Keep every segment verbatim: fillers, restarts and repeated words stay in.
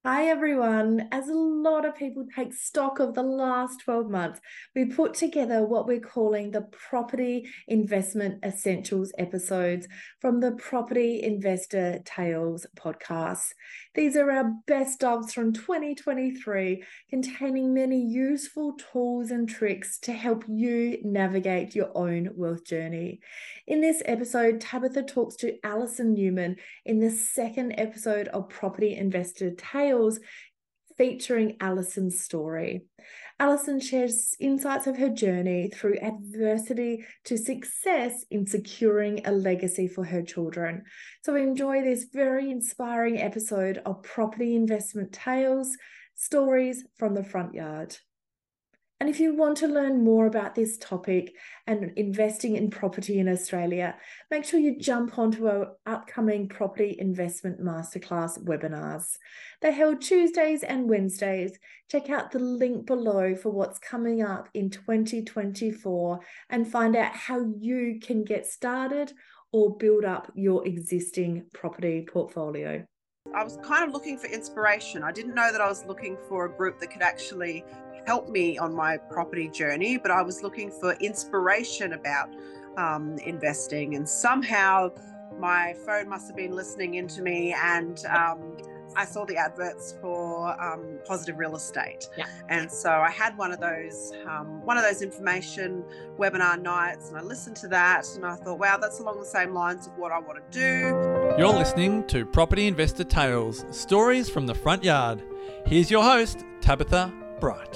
Hi everyone. As a lot of people take stock of the last twelve months, we put together what we're calling the Property Investment Essentials episodes from the Property Investor Tales podcast. These are our best ofs from twenty twenty-three, containing many useful tools and tricks to help you navigate your own wealth journey. In this episode, Tabitha talks to Alison Newman in the second episode of Property Investor Tales, featuring Alison's story. Alison shares insights of her journey through adversity to success in securing a legacy for her children. So enjoy this very inspiring episode of Property Investment Tales, Stories from the Front Yard. And if you want to learn more about this topic and investing in property in Australia, make sure you jump onto our upcoming Property Investment Masterclass webinars. They're held Tuesdays and Wednesdays. Check out the link below for what's coming up in twenty twenty-four and find out how you can get started or build up your existing property portfolio. I was kind of looking for inspiration. I didn't know that I was looking for a group that could actually help me on my property journey, but I was looking for inspiration about um, investing. And somehow my phone must have been listening into me, and um, I saw the adverts for um, Positive Real Estate. Yeah. And so I had one of those um, one of those information webinar nights, and I listened to that, and I thought, wow, that's along the same lines of what I want to do. You're listening to Property Investor Tales, Stories from the Front Yard. Here's your host, Tabitha Bright.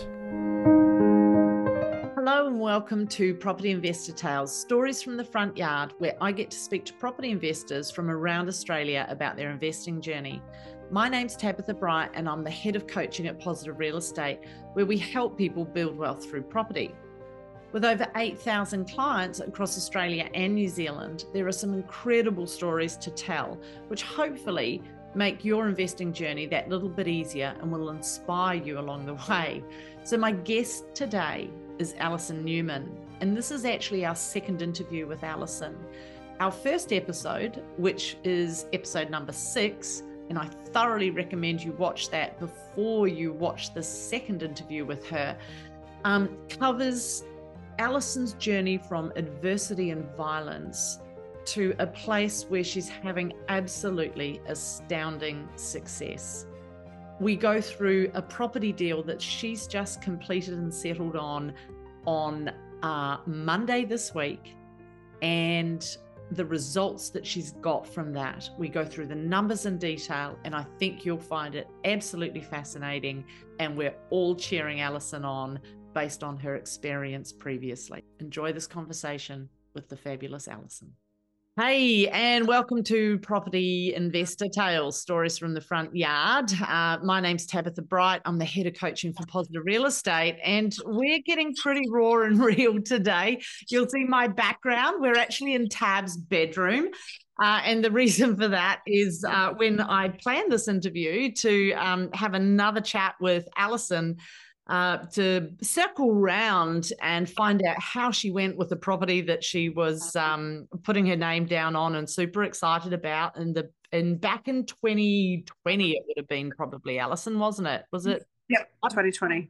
Hello and welcome to Property Investor Tales, Stories from the Front Yard, where I get to speak to property investors from around Australia about their investing journey. My name's Tabitha Bright and I'm the head of coaching at Positive Real Estate, where we help people build wealth through property. With over eight thousand clients across Australia and New Zealand, there are some incredible stories to tell, which hopefully make your investing journey that little bit easier and will inspire you along the way. So my guest today is Alison Newman, and this is actually our second interview with Alison. Our first episode, which is episode number six, and I thoroughly recommend you watch that before you watch the second interview with her, um, covers Alison's journey from adversity and violence to a place where she's having absolutely astounding success. We go through a property deal that she's just completed and settled on on uh, Monday this week, and the results that she's got from that. We go through the numbers in detail, and I think you'll find it absolutely fascinating, and we're all cheering Alison on based on her experience previously. Enjoy this conversation with the fabulous Alison. Hey, and welcome to Property Investor Tales, Stories from the Front Yard. Uh, my name's Tabitha Bright. I'm the head of coaching for Positive Real Estate, and we're getting pretty raw and real today. You'll see my background. We're actually in Tab's bedroom. Uh, and the reason for that is uh, when I planned this interview to um, have another chat with Alison, Uh, to circle round and find out how she went with the property that she was um, putting her name down on and super excited about. And the and back in twenty twenty, it would have been probably, Alison, wasn't it? Was it? Yep, twenty twenty.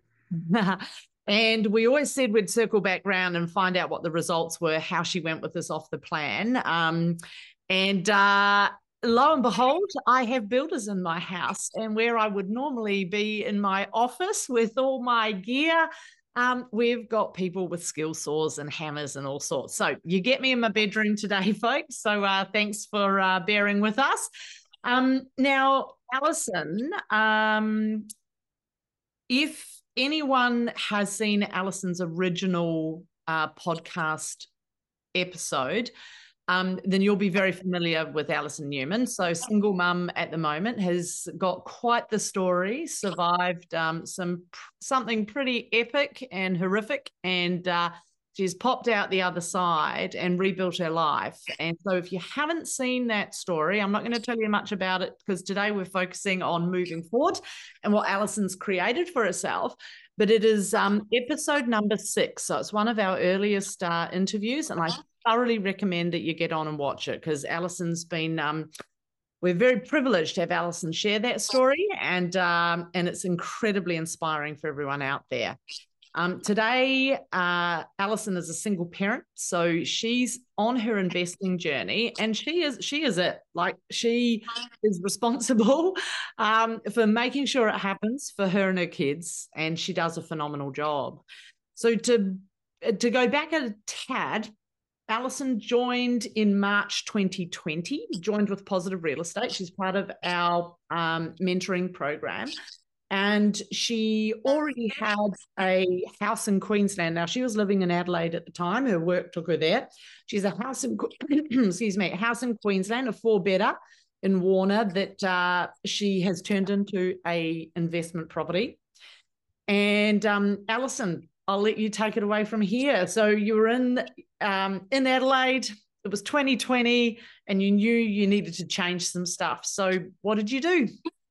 And we always said we'd circle back round and find out what the results were, how she went with this off the plan. Um, and uh, lo and behold, I have builders in my house, and where I would normally be in my office with all my gear, um, we've got people with skill saws and hammers and all sorts. So you get me in my bedroom today, folks. So uh, thanks for uh, bearing with us. Um, now, Alison, um, if anyone has seen Alison's original uh, podcast episode, Um, then you'll be very familiar with Alison Newman. So single mum at the moment, has got quite the story, survived um, some something pretty epic and horrific, and uh, she's popped out the other side and rebuilt her life. And so if you haven't seen that story, I'm not going to tell you much about it, because today we're focusing on moving forward and what Alison's created for herself. But it is um, episode number six. So it's one of our earliest uh, interviews, and I thoroughly recommend that you get on and watch it, because Alison's been um, we're very privileged to have Alison share that story, and um, and it's incredibly inspiring for everyone out there. Um, today, uh, Alison is a single parent, so she's on her investing journey, and she is she is it. Like, she is responsible um, for making sure it happens for her and her kids, and she does a phenomenal job. So to to go back a tad, Alison joined in March twenty twenty, joined with Positive Real Estate. She's part of our um, mentoring program. And she already had a house in Queensland. Now, she was living in Adelaide at the time. Her work took her there. She's a house in, excuse me, a house in Queensland, a four-bedder in Warner that uh, she has turned into a investment property. And um, Alison, I'll let you take it away from here. So you were in um, in Adelaide. It was twenty twenty, and you knew you needed to change some stuff. So what did you do?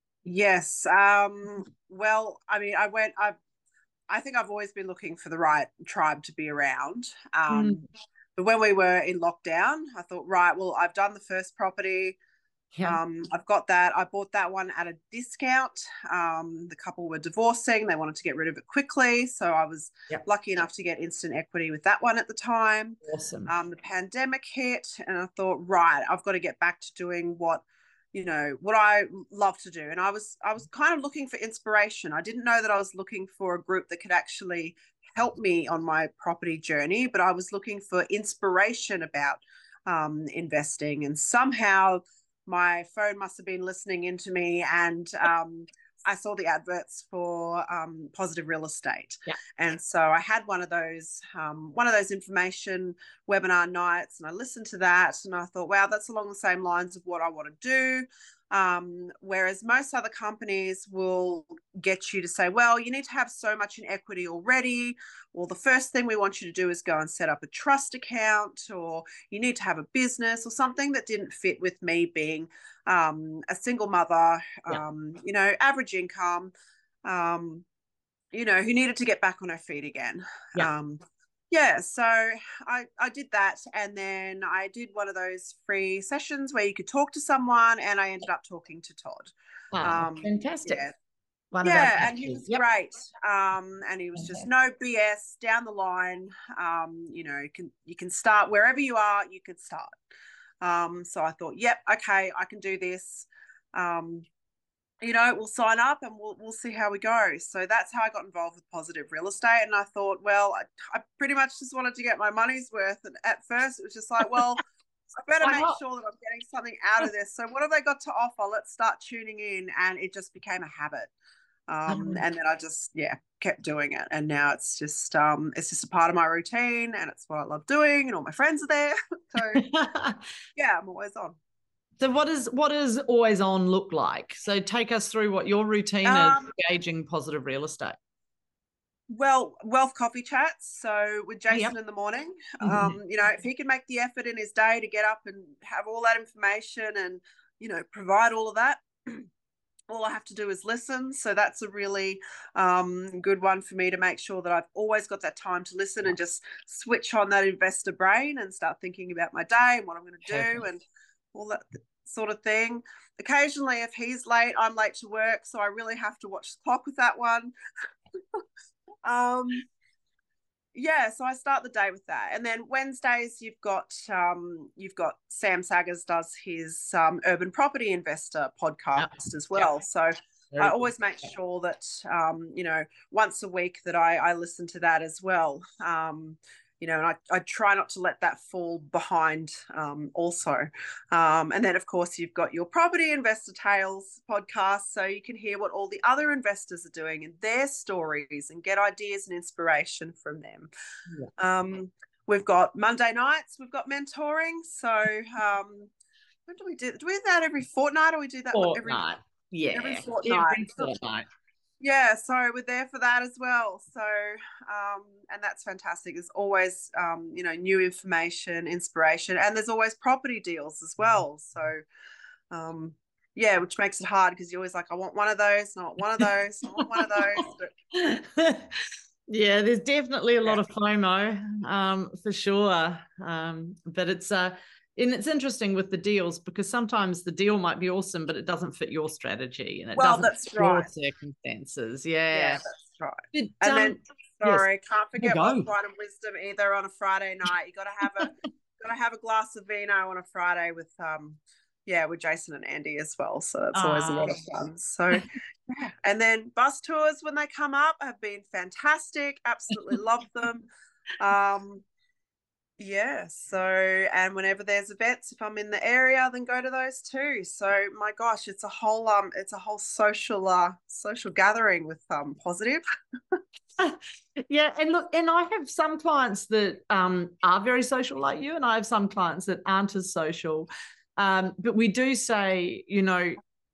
Yes. Um, well, I mean, I went, I, I think I've always been looking for the right tribe to be around. Um, mm. But when we were in lockdown, I thought, right, well, I've done the first property. Yeah. Um, I've got that. I bought that one at a discount. Um, the couple were divorcing. They wanted to get rid of it quickly. So I was yep. lucky enough to get instant equity with that one at the time. Awesome. Um, the pandemic hit, and I thought, right, I've got to get back to doing what you know, what I love to do. And I was, I was kind of looking for inspiration. I didn't know that I was looking for a group that could actually help me on my property journey, but I was looking for inspiration about um, investing. And somehow my phone must have been listening into me, and um, I saw the adverts for um, Positive Real Estate. Yeah. And so I had one of those, um, one of those information webinar nights, and I listened to that, and I thought, wow, that's along the same lines of what I want to do. Um, whereas most other companies will get you to say, well, you need to have so much in equity already, or the first thing we want you to do is go and set up a trust account, or you need to have a business, or something that didn't fit with me being um, a single mother, yeah. um, you know, average income, um, you know, who needed to get back on her feet again. Yeah. Um, Yeah, so I, I did that, and then I did one of those free sessions where you could talk to someone, and I ended up talking to Todd. Oh, um, fantastic. Yeah, one yeah and he was yep. great. Um, and he was okay. just no B S down the line. Um, you know, you can you can start wherever you are, you can start. Um, so I thought, yep, okay, I can do this. Um, you know, we'll sign up and we'll we'll see how we go. So that's how I got involved with Positive Real Estate. And I thought, well, I, I pretty much just wanted to get my money's worth. And at first it was just like, well, I better make sure that I'm getting something out of this. So what have they got to offer? Let's start tuning in. And it just became a habit. Um, and then I just, yeah, kept doing it. And now it's just, um, it's just a part of my routine, and it's what I love doing, and all my friends are there. So yeah, I'm always on. So what is what does always on look like? So take us through what your routine um, is engaging Positive Real Estate. Well, Wealth Coffee Chats. So with Jason yep. in the morning, mm-hmm. um, you know, if he can make the effort in his day to get up and have all that information and, you know, provide all of that, all I have to do is listen. So that's a really um, good one for me, to make sure that I've always got that time to listen and just switch on that investor brain and start thinking about my day and what I'm going to do. Perfect. And all that sort of thing. Occasionally, if he's late, I'm late to work, so I really have to watch the clock with that one. um, yeah, so I start the day with that, and then Wednesdays you've got um, you've got Sam Saggers does his um, Urban Property Investor podcast yep. as well. Yep. So Very I always good. make sure that um, you know, once a week that I, I listen to that as well. Um, You know, and I, I try not to let that fall behind um, also. Um, and then, of course, you've got your Property Investor Tales podcast, so you can hear what all the other investors are doing and their stories and get ideas and inspiration from them. Yeah. Um, we've got Monday nights, we've got mentoring. So um, when do we do, do we do that every fortnight, or we do that fortnight. every, yeah. every fortnight? Every fortnight. Yeah, so we're there for that as well. So, um, and that's fantastic. There's always, um, you know, new information, inspiration, and there's always property deals as well. So, um, yeah, which makes it hard, because you're always like, I want one of those, and I want one of those, and I want one of those. But... yeah, there's definitely a lot yeah. of FOMO, um, for sure. Um, but it's, uh, and it's interesting with the deals because sometimes the deal might be awesome, but it doesn't fit your strategy and it Well, doesn't that's fit your right. circumstances. Yeah, Yeah, that's right. But, and um, then, sorry, yes. can't forget Go. Wealth, Wine and Wisdom either on a Friday night. You got to have a got to have a glass of vino on a Friday with um, yeah, with Jason and Andy as well. So that's Ah. always a lot of fun. So, yeah. And then bus tours when they come up have been fantastic. Absolutely love them. Um, yeah. So, and whenever there's events, if I'm in the area, then go to those too. So, my gosh, it's a whole um, it's a whole social uh social gathering with um positive. Yeah, and look, and I have some clients that um are very social like you, and I have some clients that aren't as social. Um, but we do say, you know,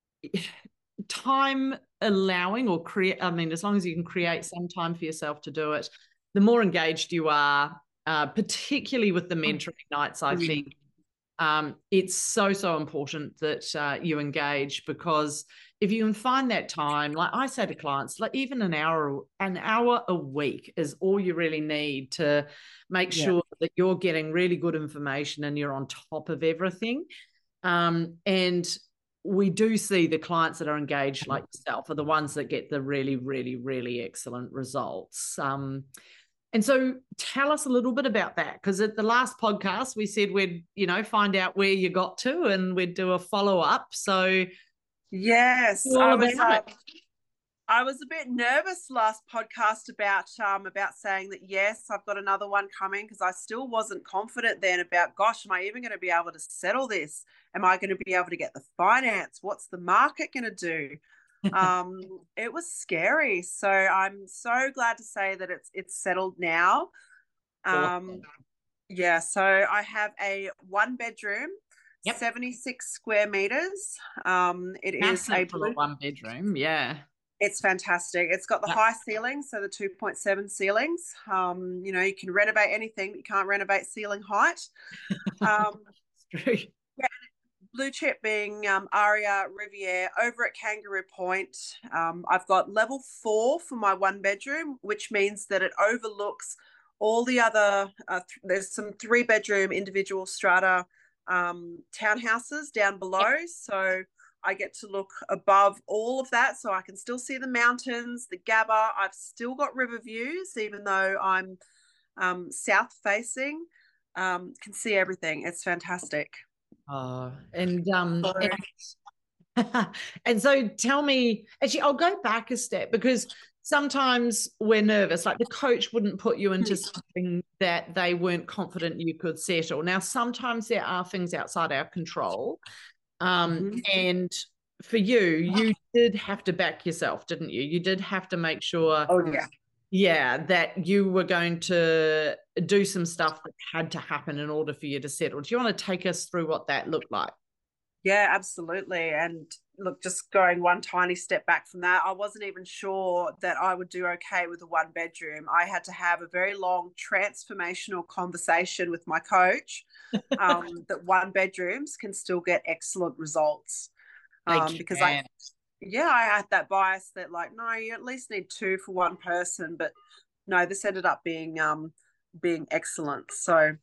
time allowing or create, I mean, as long as you can create some time for yourself to do it, the more engaged you are, uh, particularly with the mentoring nights, I think um, it's so, so important that uh, you engage, because if you can find that time, like I say to clients, like even an hour, an hour a week is all you really need to make Yeah. sure that you're getting really good information and you're on top of everything. Um, and we do see the clients that are engaged like yourself are the ones that get the really, really, really excellent results. Um, and so tell us a little bit about that, because at the last podcast, we said we'd, you know, find out where you got to and we'd do a follow-up. So yes, all I about was, uh, it. I was a bit nervous last podcast about um about saying that yes, I've got another one coming, because I still wasn't confident then about, gosh, am I even going to be able to settle this? Am I going to be able to get the finance? What's the market going to do? um, it was scary. So I'm so glad to say that it's it's settled now. Um, Awesome. yeah, so I have a one bedroom, Yep. seventy-six square meters. Um, it is a Massive for a blue. one bedroom. Yeah. It's fantastic. It's got the Yeah. high ceilings, so the two point seven ceilings. Um, you know, you can renovate anything, but you can't renovate ceiling height. Um, It's true. yeah, blue chip being um, Aria Riviere over at Kangaroo Point. Um, I've got level four for my one bedroom, which means that it overlooks all the other. Uh, th- there's some three bedroom individual strata um, townhouses down below, yep. So I get to look above all of that, so I can still see the mountains, the Gabba. I've still got river views, even though I'm um, south facing. Um, can see everything. It's fantastic. Oh, and um, and, and so tell me, actually, I'll go back a step, because sometimes we're nervous. Like the coach wouldn't put you into something that they weren't confident you could settle. Now, sometimes there are things outside our control. Um, mm-hmm. And for you, you did have to back yourself, didn't you? You did have to make sure, oh yeah, yeah, that you were going to do some stuff that had to happen in order for you to settle. Do you want to take us through what that looked like? Yeah, absolutely. And look, just going one tiny step back from that, I wasn't even sure that I would do okay with a one bedroom. I had to have a very long transformational conversation with my coach um, that one bedrooms can still get excellent results. Um, because I, yeah, I had that bias that like, no, you at least need two for one person, but no, this ended up being um, being excellent. So.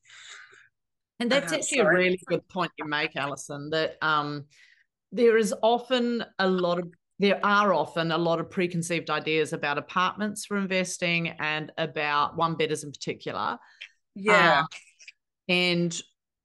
And that's uh, actually sorry. a really good point you make, Alison, that um, there is often a lot of, there are often a lot of preconceived ideas about apartments for investing and about one bedders in particular. Yeah. Um, and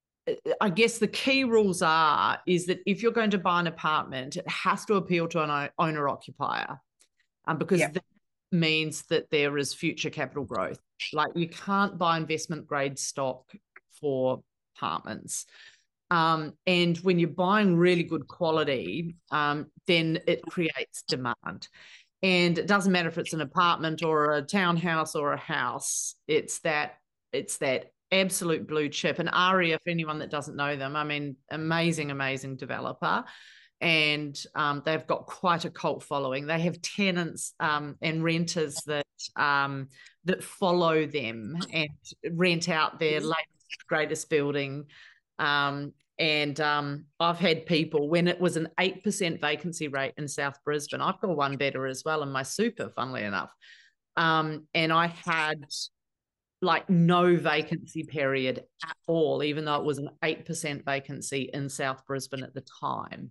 I guess the key rules are, is that if you're going to buy an apartment, it has to appeal to an owner occupier, um, because yeah. that means that there is future capital growth. Like you can't buy investment grade stock for apartments. Um, and when you're buying really good quality, um, then it creates demand. And it doesn't matter if it's an apartment or a townhouse or a house, it's that, it's that absolute blue chip. And Aria, for anyone that doesn't know them, I mean, amazing, amazing developer. And um, they've got quite a cult following. They have tenants um, and renters that um, that follow them and rent out their latest, greatest building. Um, and um, I've had people, when it was an eight percent vacancy rate in South Brisbane, I've got a one bedder as well in my super, funnily enough. Um, and I had like no vacancy period at all, even though it was an eight percent vacancy in South Brisbane at the time.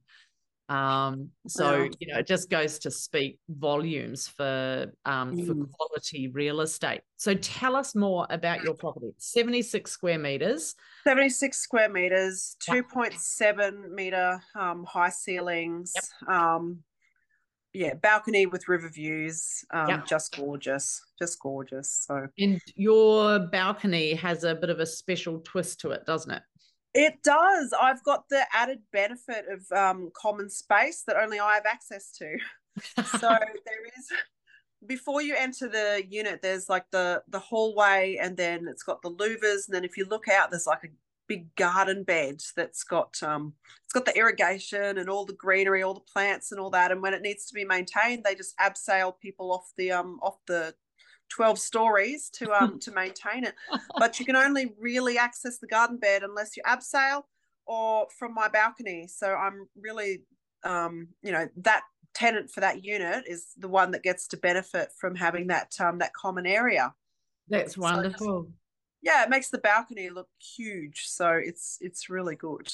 Um, so, wow. you know, it just goes to speak volumes for, um, mm. for quality real estate. So tell us more about your property. seventy-six square metres. seventy-six square metres, two point seven metre um, high ceilings. Yep. Um, yeah, balcony with river views. Um, yep. Just gorgeous, just gorgeous. So, and your balcony has a bit of a special twist to it, doesn't it? It does. I've got the added benefit of um, common space that only I have access to. So there is, before you enter the unit, there's like the, the hallway, and then it's got the louvers. And then if you look out, there's like a big garden bed that's got, um, it's got the irrigation and all the greenery, all the plants and all that. And when it needs to be maintained, they just abseil people off the, um, off the twelve stories to um to maintain it. But you can only really access the garden bed unless you abseil or from my balcony. So I'm really um you know, that tenant for that unit is the one that gets to benefit from having that um that common area. That's wonderful. So, yeah, it makes the balcony look huge, so it's it's really good.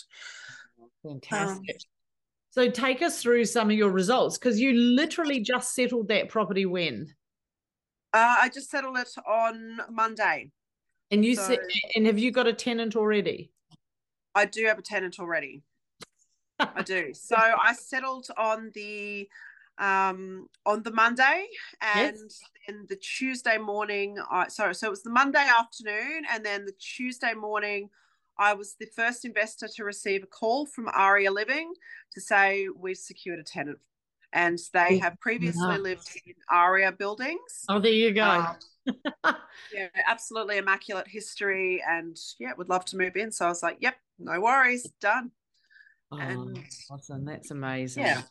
Fantastic. Um, so take us through some of your results, because you literally just settled that property when? Uh, I just settled it on Monday. And you so, said, and have you got a tenant already? I do have a tenant already. I do. So I settled on the um, on the Monday, and yes. then the Tuesday morning. I, sorry, so it was the Monday afternoon, and then the Tuesday morning, I was the first investor to receive a call from Aria Living to say we've secured a tenant. And they have previously yeah. lived in Aria buildings. Oh, there you go. Um, yeah, absolutely immaculate history, and yeah, would love to move in. So I was like, yep, no worries, done. Oh, and awesome. That's amazing. Yeah.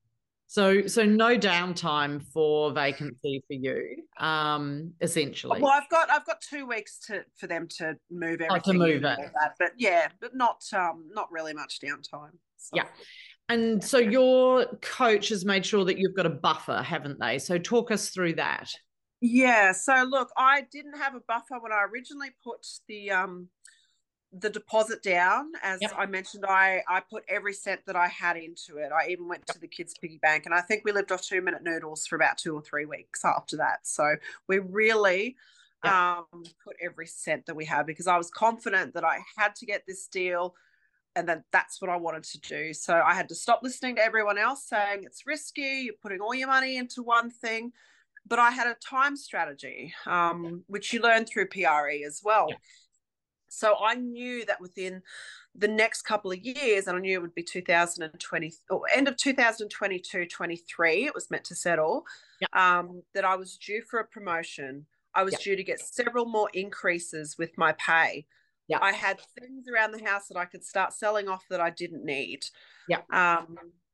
So, so no downtime for vacancy for you, um, essentially. Well, I've got I've got two weeks to for them to move everything. Oh, to move and all that, but yeah, but not um not really much downtime. So. Yeah. And so your coach has made sure that you've got a buffer, haven't they? So talk us through that. Yeah. So look, I didn't have a buffer when I originally put the um the deposit down. As yep. I mentioned, I I put every cent that I had into it. I even went to the kids' piggy bank, and I think we lived off two minute noodles for about two or three weeks after that. So we really yep. um put every cent that we had, because I was confident that I had to get this deal. And then that's what I wanted to do. So I had to stop listening to everyone else saying it's risky, you're putting all your money into one thing. But I had a time strategy, um, which you learn through P R E as well. Yeah. So I knew that within the next couple of years, and I knew it would be two thousand twenty, or end of two thousand twenty-two, twenty-three, it was meant to settle, yeah. um, that I was due for a promotion. I was yeah. due to get several more increases with my pay. Yeah. I had things around the house that I could start selling off that I didn't need. Yeah. Um,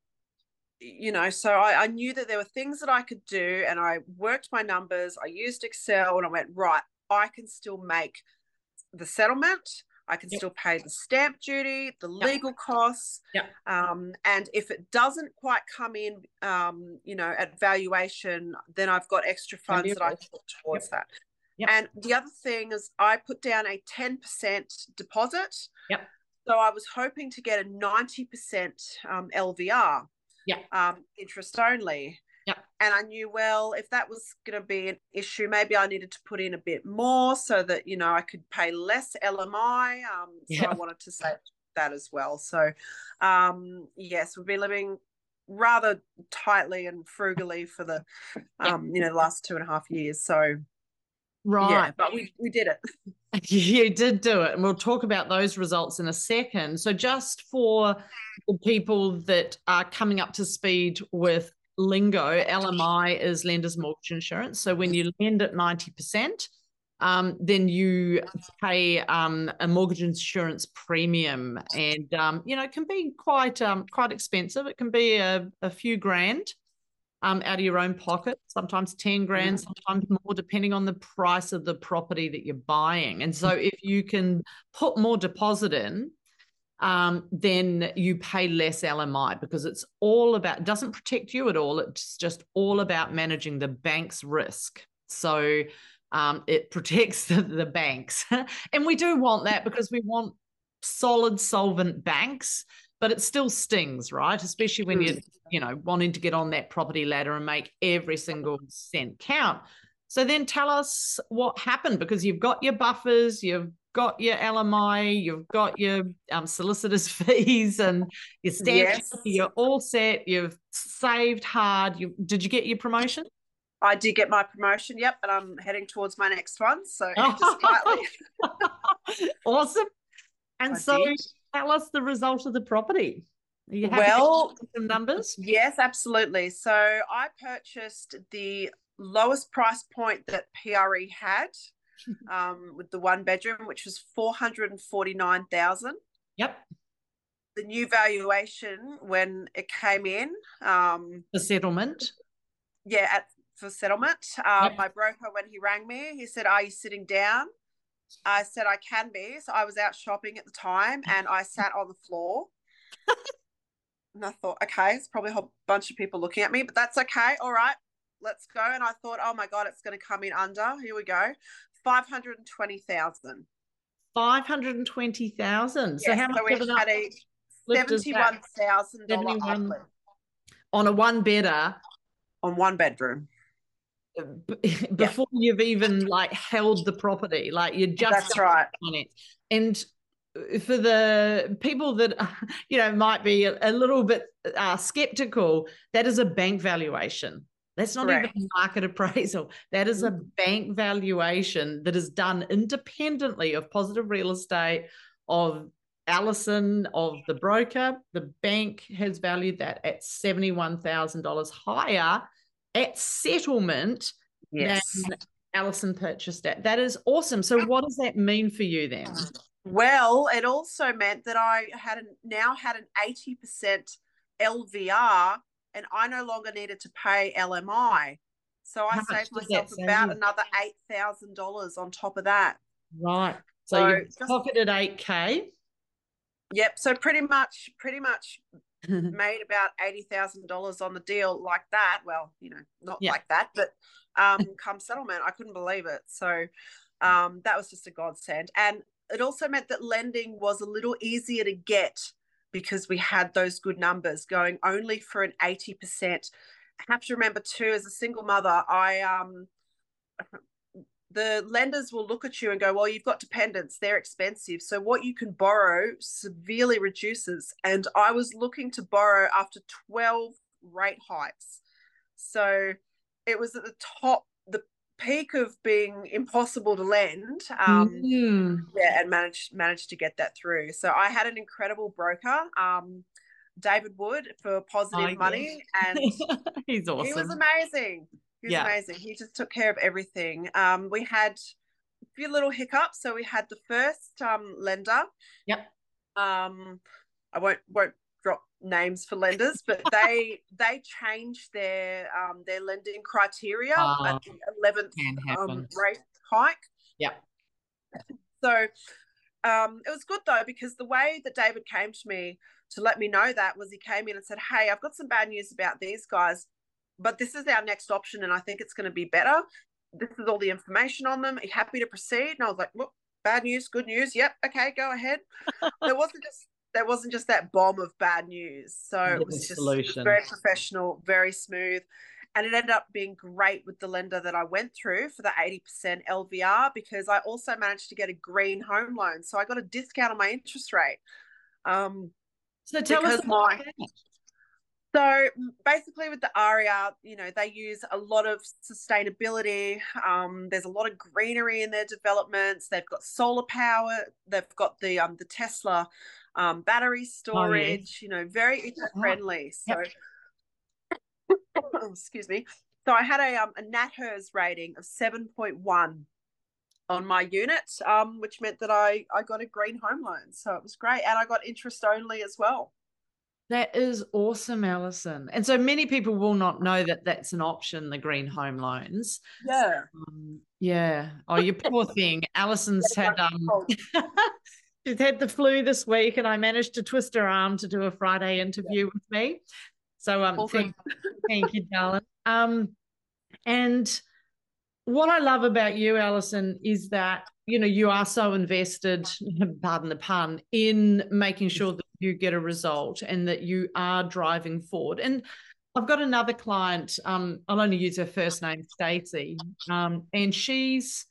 you know, so I, I knew that there were things that I could do, and I worked my numbers. I used Excel, and I went, right, I can still make the settlement. I can yep. still pay the stamp duty, the yep. legal costs. Yep. Um, and if it doesn't quite come in, um, you know, at valuation, then I've got extra funds that I can put towards yep. that. Yep. And the other thing is I put down a ten percent deposit. Yep. So I was hoping to get a ninety percent um, L V R, yep. um, interest only. Yep. And I knew, well, if that was going to be an issue, maybe I needed to put in a bit more so that, you know, I could pay less L M I. Um, so yep. I wanted to say that as well. So, um, yes, we've been living rather tightly and frugally for the, um, yep. you know, the last two and a half years. So, right. Yeah, but we, we did it. You did do it. And we'll talk about those results in a second. So just for the people that are coming up to speed with lingo, L M I is lender's mortgage insurance. So when you lend at ninety percent, um, then you pay um, a mortgage insurance premium. And, um, you know, it can be quite um, quite expensive. It can be a, a few grand. Um, out of your own pocket, sometimes ten grand, sometimes more, depending on the price of the property that you're buying. And so if you can put more deposit in, um, then you pay less L M I, because it's all about, it doesn't protect you at all. It's just all about managing the bank's risk. So Um, it protects the, the banks. And we do want that because we want solid, solvent banks, but it still stings, right? Especially when you're, you know, wanting to get on that property ladder and make every single cent count. So then tell us what happened, because you've got your buffers, you've got your L M I, you've got your um, solicitor's fees and your stamp Yes. duty, you're all set, you've saved hard. You, did you get your promotion? I did get my promotion, yep, and I'm heading towards my next one. So just slightly. Awesome. And I so did. tell us the result of the property. Are you happy Well, with some numbers? Yes, absolutely. So I purchased the lowest price point that P R E had um, with the one bedroom, which was four hundred forty-nine thousand dollars. Yep. The new valuation when it came in. Um, the settlement. Yeah, at, for settlement. Um, Yep. My broker, when he rang me, he said, "Are you sitting down?" I said, "I can be." So I was out shopping at the time and I sat on the floor. And I thought, okay, it's probably a whole bunch of people looking at me, but that's okay. All right, let's go. And I thought, oh my God, it's going to come in under. Here we go. five hundred twenty thousand. five hundred twenty thousand. Yes, So how much so we of an had a uplift is that? seventy-one thousand dollars seventy-one uplift on a one bedder on one bedroom. b- before you've even like held the property, like you just That's right. on it. And for the people that you know might be a, a little bit uh, skeptical, that is a bank valuation. That's not Correct. even a market appraisal. That is a bank valuation that is done independently of Positive Real Estate, of Alison, of the broker. The bank has valued that at seventy-one thousand dollars higher at settlement Yes. than Alison purchased it. That is awesome. So what does that mean for you then? Well, it also meant that I had an, now had an eighty percent L V R and I no longer needed to pay L M I. So I How much saved does myself that save about you? another eight thousand dollars on top of that. Right. So, So you've just- pocketed eight K. Yep. So pretty much, pretty much made about eighty thousand dollars on the deal like that. Well, you know, not Yeah. like that, but um, come settlement, I couldn't believe it. So um, that was just a godsend. And it also meant that lending was a little easier to get because we had those good numbers going only for an eighty percent. I have to remember too, as a single mother, I um the lenders will look at you and go, well, you've got dependents, they're expensive. So what you can borrow severely reduces. And I was looking to borrow after twelve rate hikes. So it was at the top, the peak of being impossible to lend. Um, Mm. yeah, and managed managed to get that through. So I had an incredible broker, um, David Wood, for Positive Oh, Money, and He's awesome. he was amazing. He was Yeah. amazing. He just took care of everything. Um, we had a few little hiccups. So we had the first um, lender. Yep. Um, I won't won't drop names for lenders, but they they changed their um, their lending criteria Oh, at the eleventh can um, happen. rate hike. Yep. So um, it was good though, because the way that David came to me to let me know that was he came in and said, hey, I've got some bad news about these guys, but this is our next option and I think it's going to be better. This is all the information on them. Are you happy to proceed? And I was like, well, bad news, good news. Yep. Okay, go ahead. there wasn't just there wasn't just that bomb of bad news. So Yeah, it was the just it was solution. very professional, very smooth. And it ended up being great with the lender that I went through for the eighty percent L V R, because I also managed to get a green home loan. So I got a discount on my interest rate. Um, So tell us because about my- that. So basically with the ARIA, you know, they use a lot of sustainability. Um, there's a lot of greenery in their developments. They've got solar power. They've got the um, the Tesla um, battery storage, you know, very eco-friendly. So, excuse me. So I had a, um, a NatHERS rating of seven point one on my unit, um, which meant that I, I got a green home loan. So it was great. And I got interest only as well. That is awesome, Alison. And so many people will not know that that's an option, the green home loans. Yeah. Um, yeah. Oh, you poor thing. Alison's had um, she's had the flu this week, and I managed to twist her arm to do a Friday interview with me. So um, All thank, thank you, darling. Um, and what I love about you, Alison, is that, you know, you are so invested, pardon the pun, in making sure that you get a result and that you are driving forward. And I've got another client, um, I'll only use her first name, Stacey, um, and she's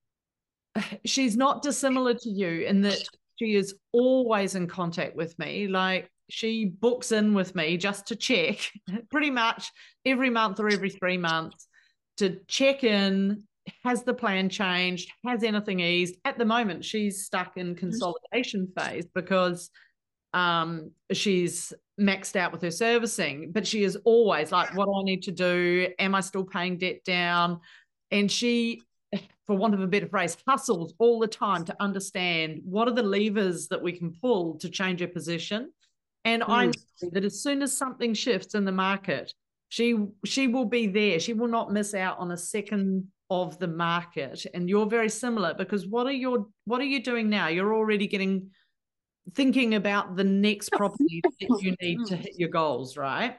she's not dissimilar to you in that she is always in contact with me. Like, she books in with me just to check pretty much every month or every three months to check in. Has the plan changed? Has anything eased? At the moment, she's stuck in consolidation phase because um, she's maxed out with her servicing, but she is always like, what do I need to do? Am I still paying debt down? And she, for want of a better phrase, hustles all the time to understand what are the levers that we can pull to change her position. And mm. I know that as soon as something shifts in the market, she she will be there. She will not miss out on a second of the market. And you're very similar, because what are your what are you doing now? You're already getting thinking about the next property that you need to hit your goals, right?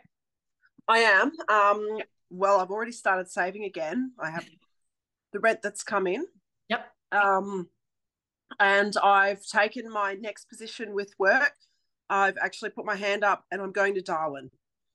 I am. Um, well, I've already started saving again. I have the rent that's come in. Yep. Um, and I've taken my next position with work. I've actually put my hand up and I'm going to Darwin.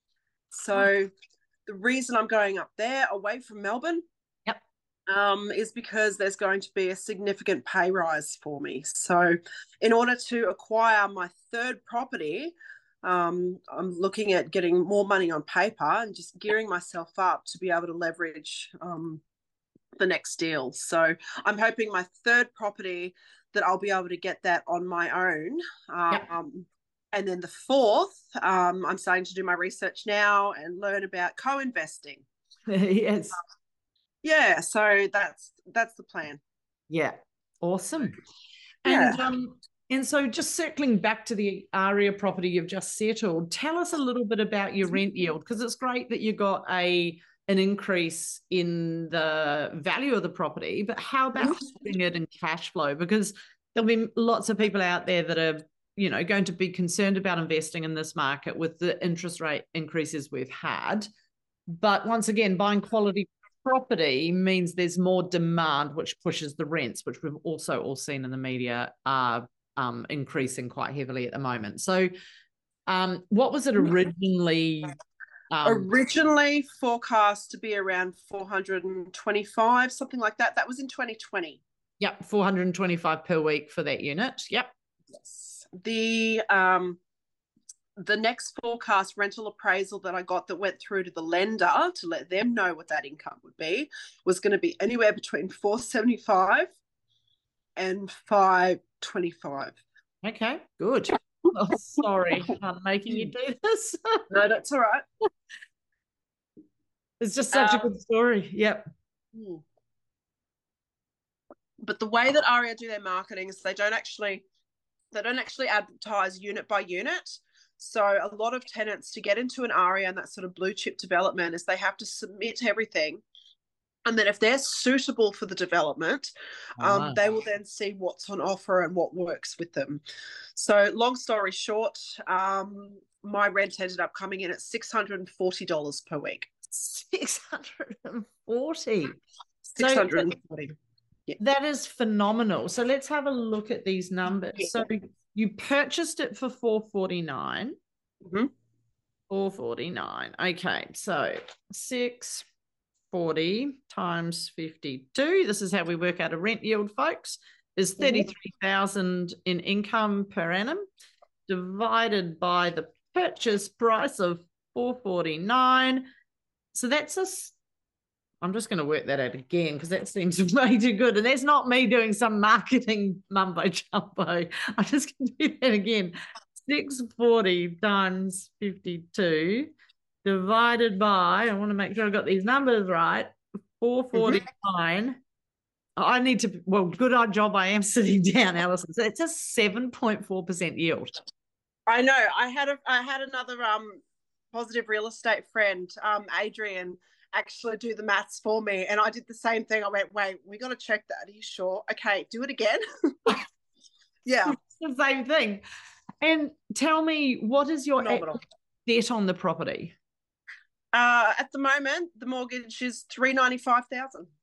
So oh. the reason I'm going up there away from Melbourne yep. um, is because there's going to be a significant pay rise for me. So in order to acquire my third property, um, I'm looking at getting more money on paper and just gearing myself up to be able to leverage um, the next deal. So I'm hoping my third property that I'll be able to get that on my own. Um, yep. And then the fourth, um, I'm starting to do my research now and learn about co-investing. Yes. Um, yeah, so that's that's the plan. Yeah, awesome. Yeah. And um, and so just circling back to the Aria property you've just settled, tell us a little bit about your rent yield, because it's great that you got a an increase in the value of the property, but how about holding it in cash flow? Because there'll be lots of people out there that are, you know, going to be concerned about investing in this market with the interest rate increases we've had. But once again, buying quality property means there's more demand, which pushes the rents, which we've also all seen in the media are um, increasing quite heavily at the moment. So um, what was it originally? Um, originally forecast to be around four hundred twenty-five, something like that. That was in twenty twenty. Yep, four hundred twenty-five per week for that unit. Yep. Yes. The um, the next forecast rental appraisal that I got that went through to the lender to let them know what that income would be was going to be anywhere between four seventy-five and five twenty-five. Okay, good. Oh, sorry, I'm making you do this. No, that's all right. It's just such um, a good story. Yep. But the way that Aria do their marketing is they don't actually they don't actually advertise unit by unit. So a lot of tenants, to get into an Aria and that sort of blue chip development, is they have to submit everything. And then if they're suitable for the development, um, oh, wow. they will then see what's on offer and what works with them. So long story short, um, my rent ended up coming in at six hundred forty dollars per week. six hundred forty dollars? six hundred forty dollars. Yeah. That is phenomenal. So let's have a look at these numbers. Yeah. So you purchased it for four forty-nine. Mm-hmm. four forty-nine. Okay, so six forty times fifty-two. This is how we work out a rent yield, folks. Is thirty-three thousand in income per annum divided by the purchase price of four forty-nine. So that's a I'm just going to work that out again because that seems way too good. And that's not me doing some marketing mumbo jumbo. I'm just going to do that again. six forty times fifty-two divided by, I want to make sure I got these numbers right, four forty-nine. Mm-hmm. I need to, well, good odd job I am sitting down, Alison. So it's a seven point four percent yield. I know. I had a, I had another um positive real estate friend, um, Adrian, actually do the maths for me, and I did the same thing. I went, wait, we got to check that. Are you sure? Okay, do it again. Yeah, it's the same thing. And tell me, what is your debt on the property? Uh, at the moment, the mortgage is three ninety five thousand.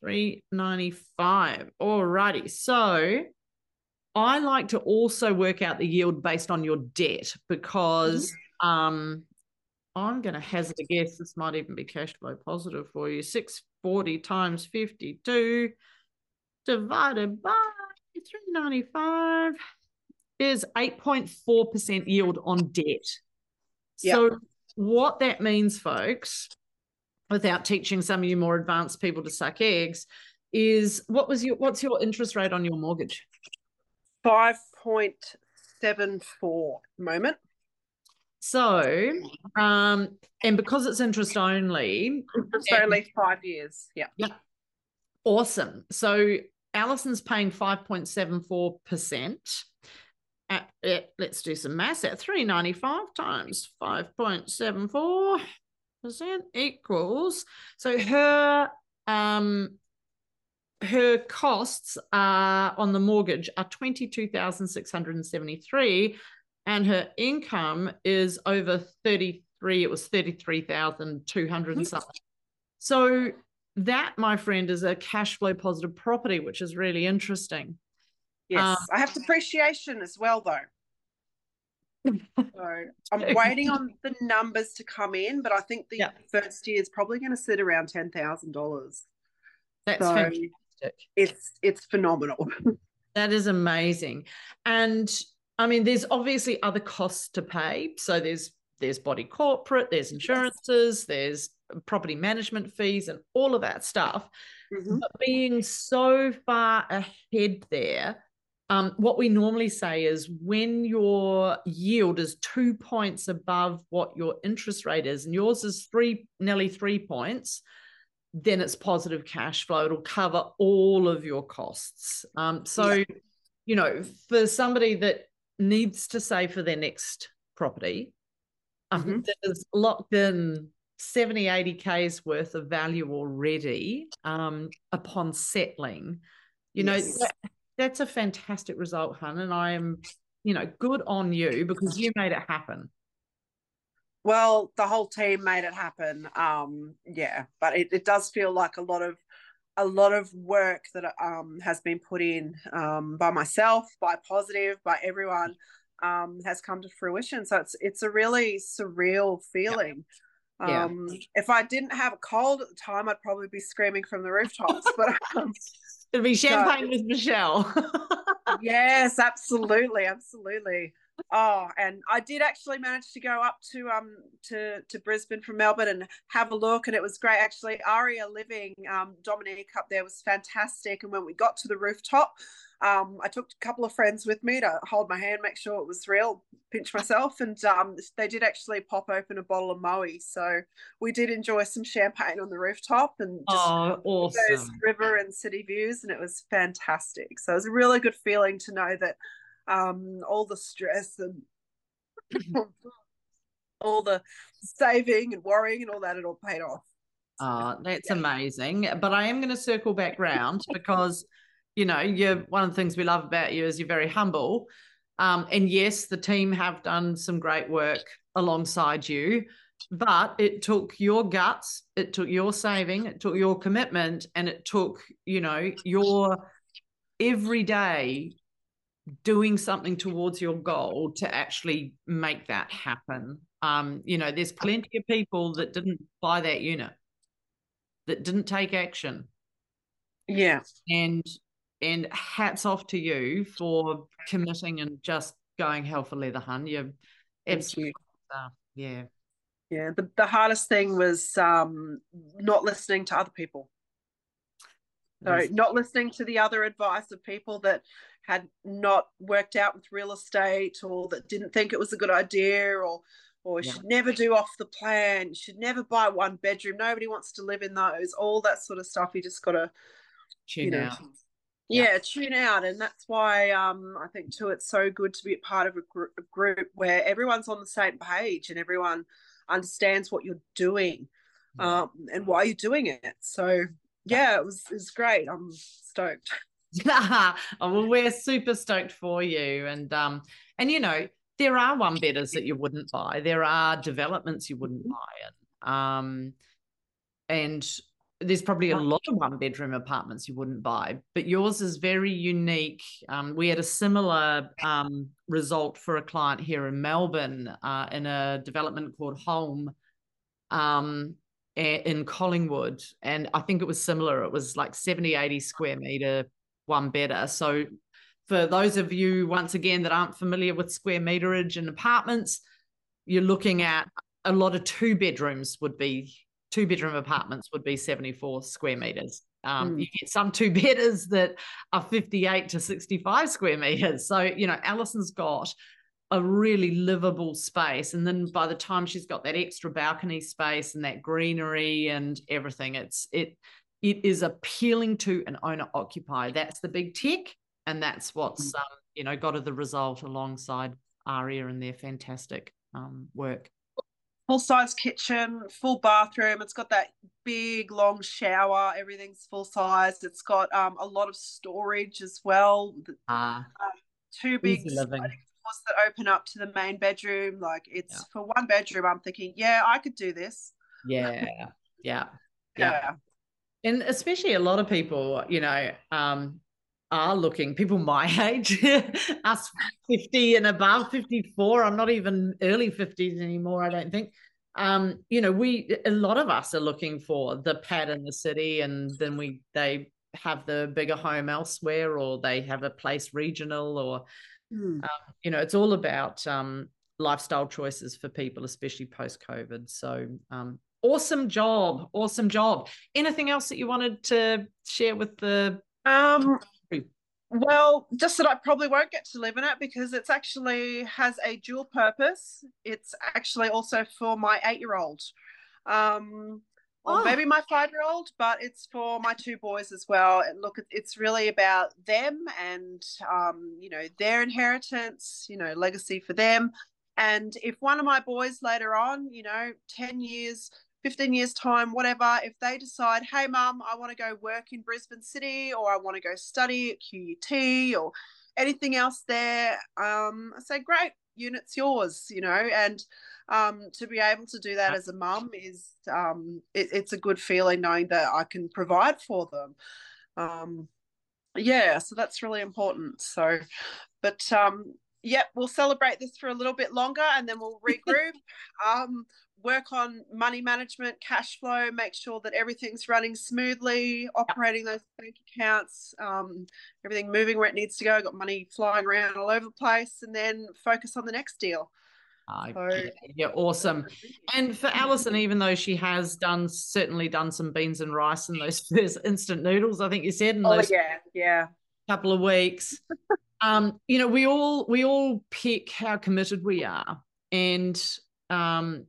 three ninety-five. Alrighty. So I like to also work out the yield based on your debt because mm-hmm. um, I'm going to hazard a guess this might even be cash flow positive for you. six forty times fifty-two divided by three ninety-five is eight point four percent yield on debt. Yep. So what that means, folks, without teaching some of you more advanced people to suck eggs, is what was your what's your interest rate on your mortgage? five point seven four at the moment. So, um, and because it's interest only, it's only five years. Yeah. Yeah. Awesome. So Alison's paying five point seven four percent. At, at, let's do some maths. At three ninety-five times five point seven four percent equals. So her um her costs are on the mortgage are twenty-two thousand six hundred seventy-three, and her income is over thirty-three. It was thirty-three thousand two hundred and something. So that, my friend, is a cash flow positive property, which is really interesting. Yes, um, I have depreciation as well, though. So I'm waiting on the numbers to come in, but I think the yeah. first year is probably going to sit around ten thousand dollars. That's so fantastic. It's it's phenomenal. That is amazing. And I mean, there's obviously other costs to pay. So there's there's body corporate, there's insurances, there's property management fees and all of that stuff. Mm-hmm. But being so far ahead there, um, what we normally say is when your yield is two points above what your interest rate is, and yours is three, nearly three points, then it's positive cash flow. It'll cover all of your costs. Um, so, yeah. you know, for somebody that needs to save for their next property, mm-hmm. um, there's locked in seventy, eighty K's worth of value already um, upon settling. You know, yes. that, that's a fantastic result, hun. And I am, you know, good on you because you made it happen. Well, the whole team made it happen. Um, yeah, but it, it does feel like a lot of a lot of work that um, has been put in um, by myself, by Positive, by everyone, um, has come to fruition. So it's it's a really surreal feeling. Yeah. Um, yeah. If I didn't have a cold at the time, I'd probably be screaming from the rooftops. But um, it'd be champagne so, with Michelle. Yes, absolutely, absolutely. Oh, and I did actually manage to go up to um to to Brisbane from Melbourne and have a look, and it was great. Actually, Aria Living, um, Dominique up there was fantastic. And when we got to the rooftop, um, I took a couple of friends with me to hold my hand, make sure it was real, pinch myself, and um, they did actually pop open a bottle of Moe. So we did enjoy some champagne on the rooftop and just oh, awesome. those river and city views, and it was fantastic. So it was a really good feeling to know that. Um, all the stress and all the saving and worrying and all that, it all paid off. Oh, that's yeah. amazing. But I am going to circle back round because, you know, you're one of the things we love about you is you're very humble. Um, and yes, the team have done some great work alongside you, but it took your guts, it took your saving, it took your commitment, and it took, you know, your everyday doing something towards your goal to actually make that happen. Um, you know, there's plenty of people that didn't buy that unit, that didn't take action. Yeah. And and hats off to you for committing and just going hell for leather, hun. You're absolutely uh, yeah. Yeah. The, the hardest thing was um not listening to other people. So not listening to the other advice of people that had not worked out with real estate or that didn't think it was a good idea or or yeah. should never do off the plan, should never buy one bedroom. Nobody wants to live in those, all that sort of stuff. You just got to, tune you know, out. Yeah, yeah, tune out. And that's why um, I think too, it's so good to be a part of a group, a group where everyone's on the same page and everyone understands what you're doing yeah. um, and why you're doing it. So yeah, it was it was great. I'm stoked. Oh, well, we're super stoked for you, and um, and you know there are one betters that you wouldn't buy. There are developments you wouldn't buy, and um, and there's probably a lot of one bedroom apartments you wouldn't buy, but yours is very unique. Um, we had a similar um, result for a client here in Melbourne uh, in a development called Home um, in Collingwood. And I think it was similar. It was like seventy, eighty square meter one bedder. So for those of you, once again, that aren't familiar with square meterage in apartments, you're looking at a lot of two bedrooms would be two bedroom apartments would be seventy-four square meters. Um, mm. You get some two bedders that are fifty-eight to sixty-five square meters. So, you know, Alison's got a really livable space. And then by the time she's got that extra balcony space and that greenery and everything, it's, it, it is appealing to an owner occupier. That's the big tick. And that's what's, mm. um, you know, got to the result alongside Aria and their fantastic um, work. Full-size kitchen, full bathroom. It's got that big, long shower. Everything's full-size. It's got um, a lot of storage as well. Ah, um, two big sliding doors that open up to the main bedroom. Like, it's yeah. for one bedroom, I'm thinking, yeah, I could do this. Yeah, yeah, yeah. yeah. And especially a lot of people, you know, um, are looking, people my age, us fifty and above, fifty-four, I'm not even early fifties anymore, I don't think. Um, you know, we, a lot of us are looking for the pad in the city, and then we, they have the bigger home elsewhere, or they have a place regional, or, mm. um, you know, it's all about um, lifestyle choices for people, especially post-COVID. So um, awesome job, awesome job. Anything else that you wanted to share with the um Well, just that I probably won't get to live in it, because it's actually has a dual purpose. It's actually also for my eight-year-old, um, or oh. maybe my five-year-old, but it's for my two boys as well. And look, it's really about them and, um, you know, their inheritance, you know, legacy for them. And if one of my boys later on, you know, ten years, fifteen years time, whatever, if they decide, hey, Mum, I want to go work in Brisbane City, or I want to go study at Q U T, or anything else there, um, I say, great, unit's yours, you know. And um, to be able to do that as a mum is, um, it, it's a good feeling knowing that I can provide for them. Um, yeah, so that's really important. So, but um, yep, we'll celebrate this for a little bit longer, and then we'll regroup. um, work on money management, cash flow, make sure that everything's running smoothly, operating those bank accounts, um, everything moving where it needs to go, got money flying around all over the place, and then focus on the next deal. Uh, so, yeah, yeah, awesome. And for Alison, even though she has done, certainly done some beans and rice and those first instant noodles, I think you said, in oh, those yeah, yeah. couple of weeks, um, you know, we all, we all pick how committed we are. And, um,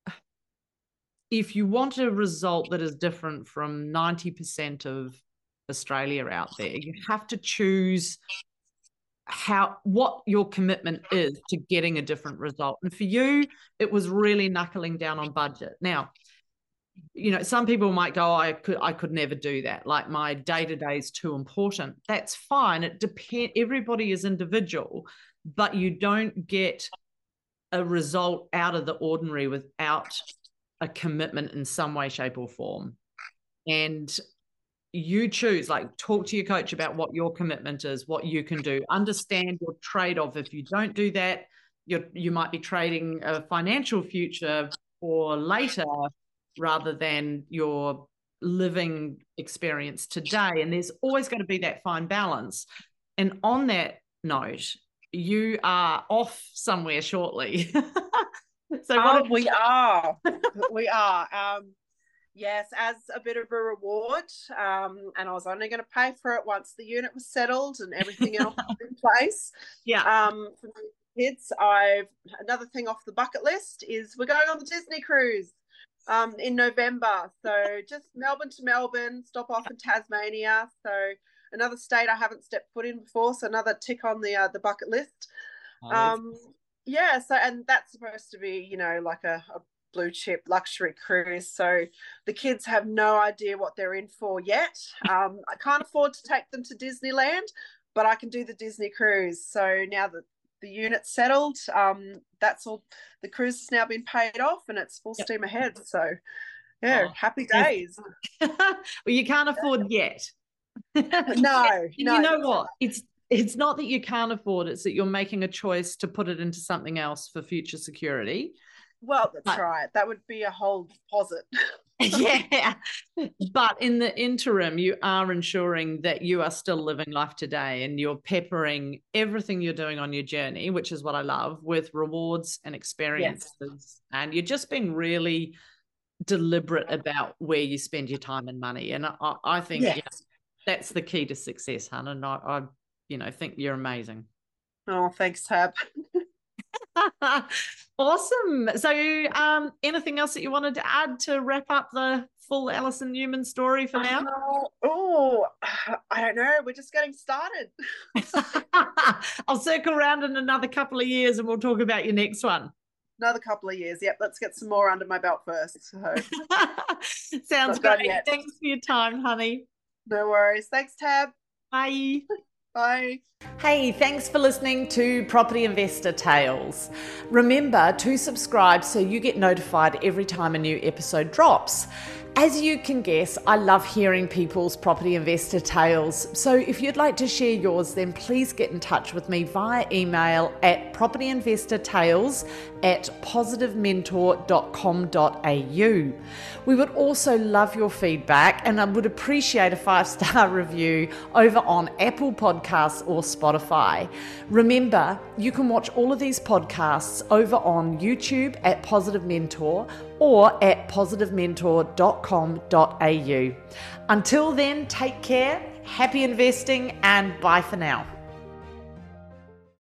if you want a result that is different from ninety percent of Australia out there, you have to choose how, what your commitment is to getting a different result. And for you, it was really knuckling down on budget. Now, you know, some people might go, I could, I could never do that. Like, my day-to-day is too important. That's fine. It depends. Everybody is individual, but you don't get a result out of the ordinary without a commitment in some way, shape, or form. And you choose, like, talk to your coach about what your commitment is, what you can do, understand your trade-off. If you don't do that, you you might be trading a financial future for later rather than your living experience today. And there's always going to be that fine balance. And on that note, you are off somewhere shortly. So oh, what we are, we are. Um, yes, as a bit of a reward, um, and I was only going to pay for it once the unit was settled and everything else was in place. Yeah. Um, for my kids, I've another thing off the bucket list is we're going on the Disney cruise, um, in November. So just Melbourne to Melbourne, stop off in Tasmania. So another state I haven't stepped foot in before. So another tick on the uh, the bucket list. Oh, um. Yeah, so, and that's supposed to be, you know, like a, a blue chip luxury cruise. So the kids have no idea what they're in for yet. Um, I can't afford to take them to Disneyland, but I can do the Disney cruise. So now that the unit's settled, um, that's all, the cruise has now been paid off and it's full yep. steam ahead. So Yeah, Oh, happy days. well, you can't afford yet. No, and no. you know what? It's it's not that you can't afford it, it's that you're making a choice to put it into something else for future security. Well, that's But, right. That would be a whole deposit. yeah. But in the interim, you are ensuring that you are still living life today, and you're peppering everything you're doing on your journey, which is what I love, with rewards and experiences. Yes. And you're just being really deliberate about where you spend your time and money. And I, I think yes. yeah, that's the key to success, hon. And I, I, you know, think you're amazing. Oh, thanks, Tab. Awesome. So um, anything else that you wanted to add to wrap up the full Alison Newman story for now? Uh, oh, I don't know. We're just getting started. I'll circle around in another couple of years and we'll talk about your next one. Another couple of years. Yep. Let's get some more under my belt first. So. Sounds great. Thanks for your time, honey. No worries. Thanks, Tab. Bye. Bye. Hey, thanks for listening to Property Investor Tales. Remember to subscribe so you get notified every time a new episode drops. As you can guess, I love hearing people's property investor tales. So if you'd like to share yours, then please get in touch with me via email at propertyinvestortales at positive mentor dot com dot a u. We would also love your feedback, and I would appreciate a five-star review over on Apple Podcasts or Spotify. Remember, you can watch all of these podcasts over on YouTube at Positive Mentor or at positive mentor dot com dot a u. Until then, take care, happy investing, and bye for now.